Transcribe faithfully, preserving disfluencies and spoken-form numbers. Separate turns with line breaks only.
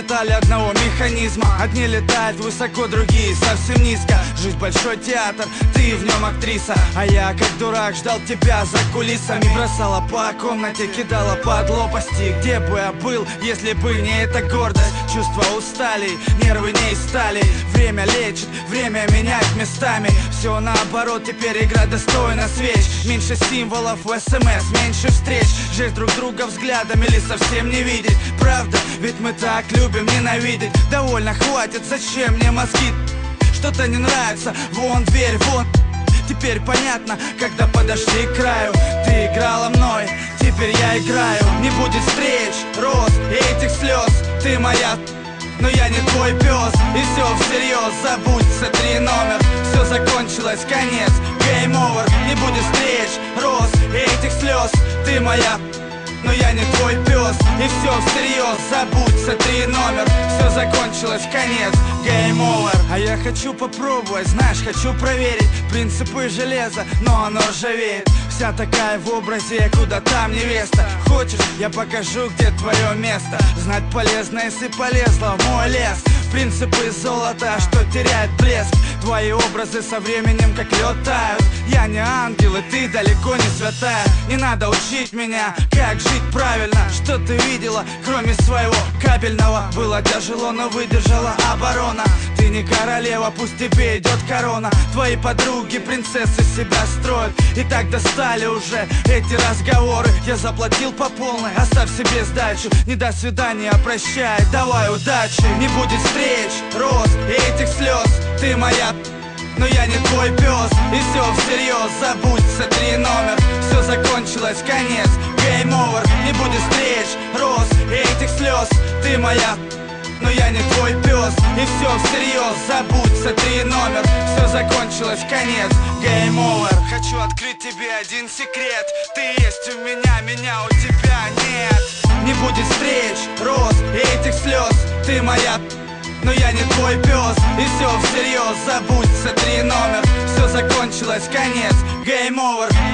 детали одного механизма. Одни летают высоко, другие совсем низко. Жизнь большой театр, ты в нем актриса, а я как дурак ждал тебя за кулисами. Бросала по комнате, кидала под лопасти. Где бы я был, если бы не эта гордость? Чувства устали, нервы не из стали. Время лечит, время менять местами. Все наоборот, теперь игра достойна свеч. Меньше символов в смс, меньше встреч. Жесть друг друга взглядом или совсем не видеть. Правда, ведь мы так любим ненавидеть. Довольно, хватит, зачем мне мозги? Что-то не нравится, вон дверь, вон. Теперь понятно, когда подошли к краю. Ты играла мной, теперь я играю. Не будет встреч, роз и этих слез. Ты моя, но я не твой пес. И все всерьез, забудь, сотри номер. Все закончилось, конец, game over. Не будет встреч, роз и этих слез. Ты моя, но я не твой пес. И все всерьез, забудь, сотри номер. Все закончилось, конец, game over. А я хочу попробовать, знаешь, хочу проверить принципы железа, но оно ржавеет. Вся такая в образе, куда там невеста. Хочешь, я покажу, где твое место. Знать полезно, если полезла в мой лес. Принципы золота, что теряет блеск. Твои образы со временем как лед тают. Я не ангел, и ты далеко не святая. Не надо учить меня, как жить правильно. Что ты видела, кроме своего капельного? Было тяжело, но выдержала оборона. Ты не королева, пусть тебе идет корона. Твои подруги принцессы себя строят. И так достали уже эти разговоры. Я заплатил по полной, оставь себе сдачу. Не до свидания, прощай, давай удачи. Не будет встреч, роз и этих слез. Ты моя, но я не твой пес. И все всерьез, забудь, сотри номер. Все закончилось, конец, game over. Не будет встреч, роз и этих слез. Ты моя, но я не твой пес. И все всерьез, забудь, сотри номер. Все закончилось, конец, game over. Хочу открыть тебе один секрет. Ты есть у меня, меня у тебя нет. Не будет встреч, роз и этих слез. Ты моя, но я не твой пес. И все всерьез, забудь, сотри номер. Все закончилось, конец, game over.